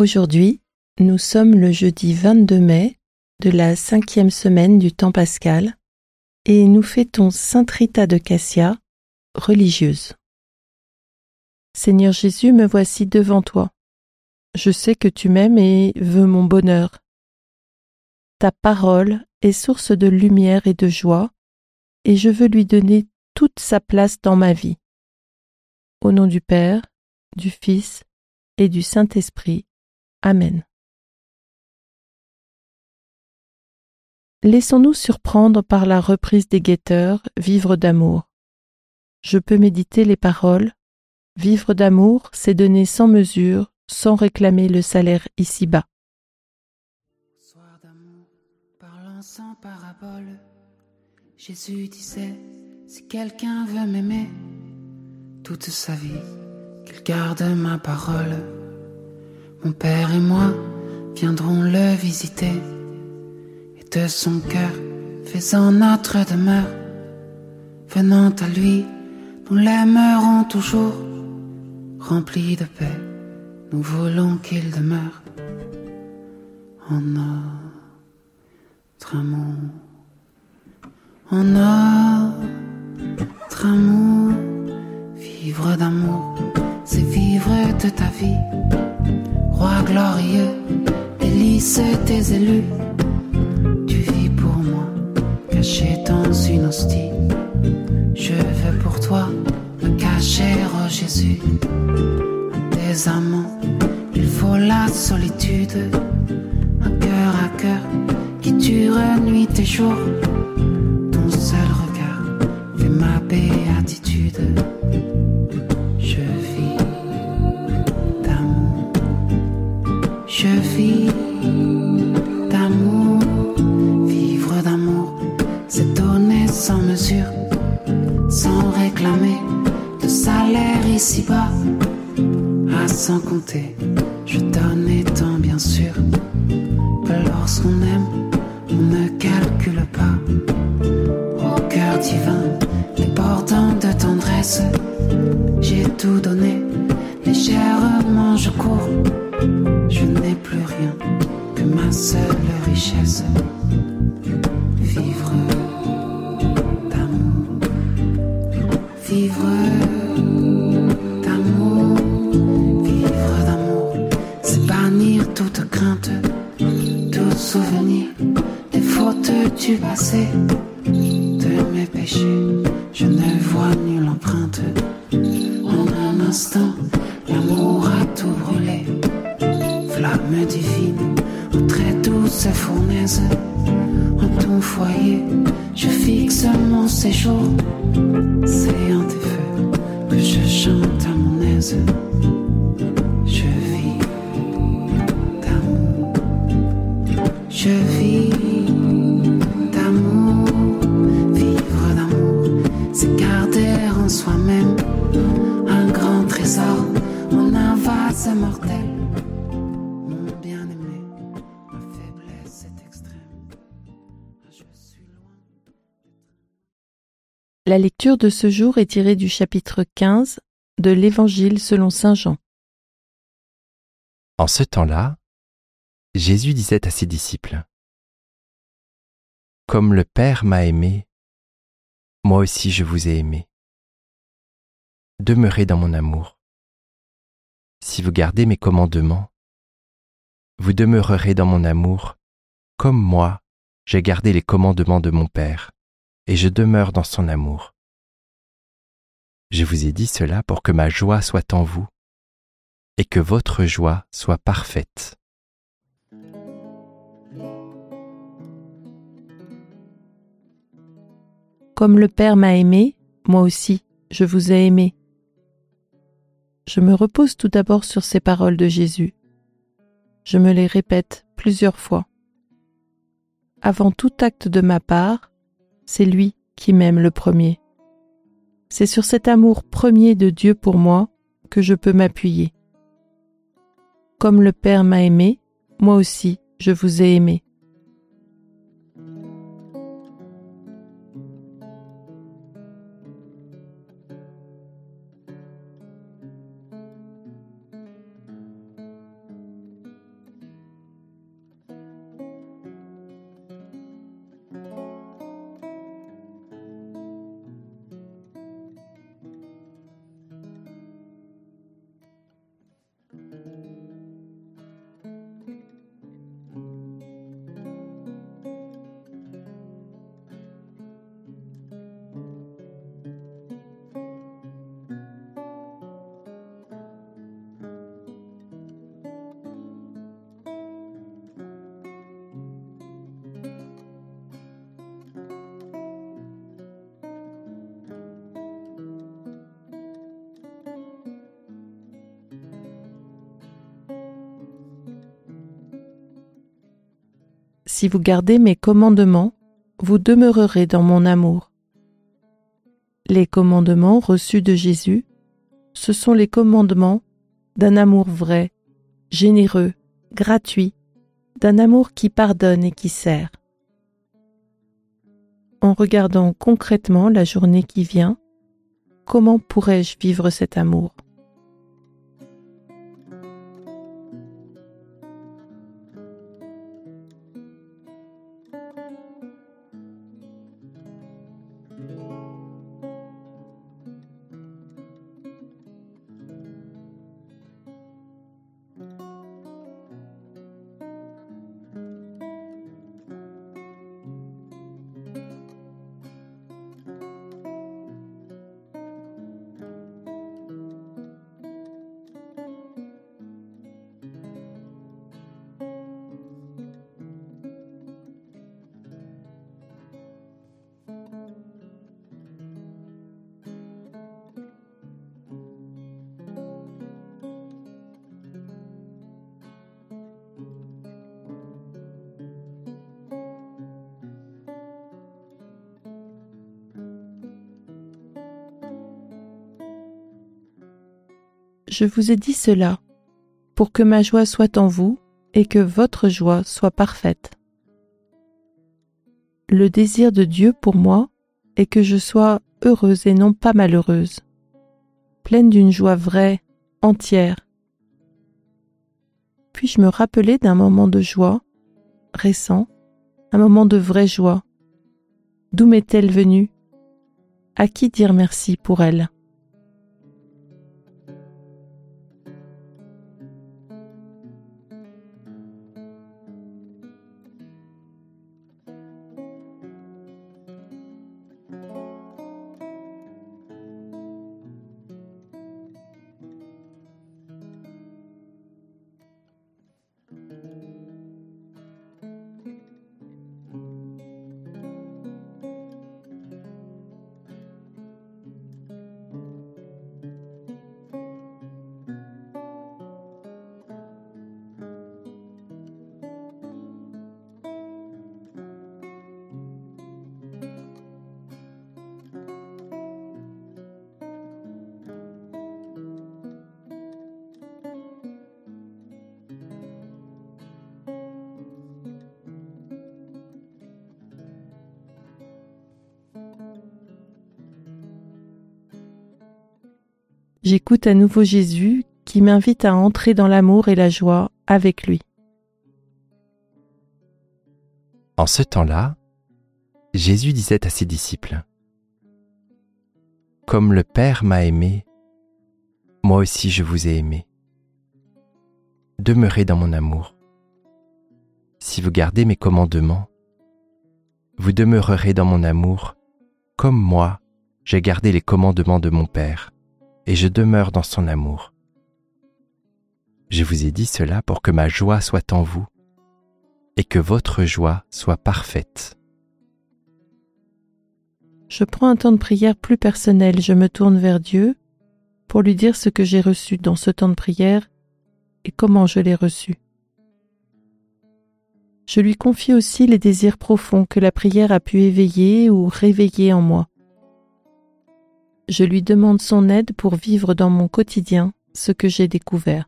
Aujourd'hui, nous sommes le jeudi 22 mai de la 5e semaine du temps pascal et nous fêtons Sainte Rita de Cassia, religieuse. Seigneur Jésus, me voici devant toi. Je sais que tu m'aimes et veux mon bonheur. Ta parole est source de lumière et de joie, et je veux lui donner toute sa place dans ma vie. Au nom du Père, du Fils et du Saint-Esprit. Amen. Laissons-nous surprendre par la reprise des guetteurs, vivre d'amour. Je peux méditer les paroles. Vivre d'amour, c'est donner sans mesure, sans réclamer le salaire ici-bas. Soir d'amour, parlant sans parabole, Jésus disait, si quelqu'un veut m'aimer, toute sa vie, qu'il garde ma parole. Mon Père et moi viendrons le visiter, et de son cœur faisant notre demeure. Venant à lui, nous l'aimerons toujours. Remplis de paix, nous voulons qu'il demeure en notre amour. En notre amour, vivre d'amour, c'est vivre de ta vie. Roi glorieux, délice tes élus. Tu vis pour moi, caché dans une hostie. Je veux pour toi me cacher, oh Jésus. À tes amants, il faut la solitude. Un cœur à cœur qui dure nuit et jour. Ton seul regard fait ma béatitude. Je vis d'amour. Je vis d'amour. Vivre d'amour, c'est donner sans mesure, sans réclamer de salaire ici-bas. À sans compter, je donne étant bien sûr que lorsqu'on aime, on ne calcule pas. Au cœur divin, débordant de tendresse, j'ai tout donné, légèrement je cours. Je n'ai plus rien que ma seule richesse. Vivre d'amour, vivre d'amour, vivre d'amour, c'est bannir toute crainte, tout souvenir des fautes du passé. De mes péchés, je ne vois nulle empreinte. En un instant, l'amour a tout brûlé. Flamme divine, aux très douce fournaise. En ton foyer, je fixe mon séjour. C'est en tes feux que je chante à mon aise. Je vis d'amour. Je vis d'amour. Vivre d'amour, c'est garder en soi-même un grand trésor en un vase mortel. Mon bien-aimé, ma faiblesse est extrême. Je suis loin. La lecture de ce jour est tirée du chapitre 15 de l'Évangile selon saint Jean. En ce temps-là, Jésus disait à ses disciples : « Comme le Père m'a aimé, moi aussi je vous ai aimé. Demeurez dans mon amour. Si vous gardez mes commandements, vous demeurerez dans mon amour, comme moi j'ai gardé les commandements de mon Père, et je demeure dans son amour. Je vous ai dit cela pour que ma joie soit en vous, et que votre joie soit parfaite. » Comme le Père m'a aimé, moi aussi, je vous ai aimé. Je me repose tout d'abord sur ces paroles de Jésus. Je me les répète plusieurs fois. Avant tout acte de ma part, c'est lui qui m'aime le premier. C'est sur cet amour premier de Dieu pour moi que je peux m'appuyer. Comme le Père m'a aimé, moi aussi, je vous ai aimé. Si vous gardez mes commandements, vous demeurerez dans mon amour. Les commandements reçus de Jésus, ce sont les commandements d'un amour vrai, généreux, gratuit, d'un amour qui pardonne et qui sert. En regardant concrètement la journée qui vient, comment pourrais-je vivre cet amour ? Je vous ai dit cela pour que ma joie soit en vous et que votre joie soit parfaite. Le désir de Dieu pour moi est que je sois heureuse et non pas malheureuse, pleine d'une joie vraie, entière. Puis-je me rappeler d'un moment de joie, récent, un moment de vraie joie? D'où m'est-elle venue? À qui dire merci pour elle? J'écoute à nouveau Jésus qui m'invite à entrer dans l'amour et la joie avec lui. En ce temps-là, Jésus disait à ses disciples : « Comme le Père m'a aimé, moi aussi je vous ai aimé. Demeurez dans mon amour. Si vous gardez mes commandements, vous demeurerez dans mon amour, comme moi j'ai gardé les commandements de mon Père, et je demeure dans son amour. Je vous ai dit cela pour que ma joie soit en vous, et que votre joie soit parfaite. » Je prends un temps de prière plus personnel, je me tourne vers Dieu pour lui dire ce que j'ai reçu dans ce temps de prière et comment je l'ai reçu. Je lui confie aussi les désirs profonds que la prière a pu éveiller ou réveiller en moi. Je lui demande son aide pour vivre dans mon quotidien ce que j'ai découvert.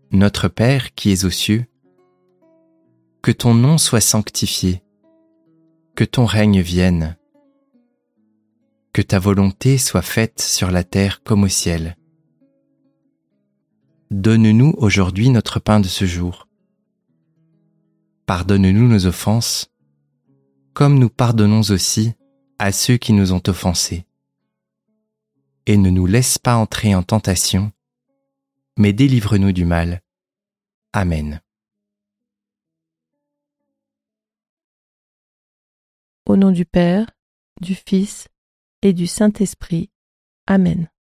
Notre Père qui es aux cieux, que ton nom soit sanctifié, que ton règne vienne, que ta volonté soit faite sur la terre comme au ciel. Donne-nous aujourd'hui notre pain de ce jour. Pardonne-nous nos offenses, comme nous pardonnons aussi à ceux qui nous ont offensés. Et ne nous laisse pas entrer en tentation, mais délivre-nous du mal. Amen. Au nom du Père, du Fils et du Saint-Esprit. Amen.